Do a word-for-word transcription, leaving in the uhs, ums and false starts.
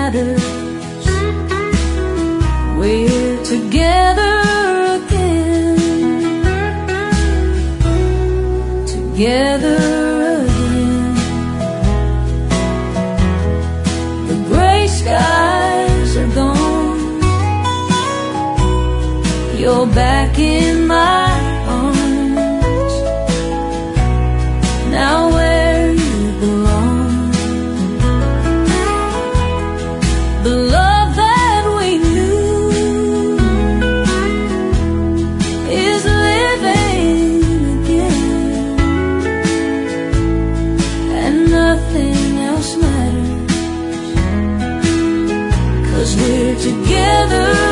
matters. We're together again, together again. The gray skies are gone, you're back in my arms, now where you belong. The love that we knew is living again, and nothing else matters, 'cause we're together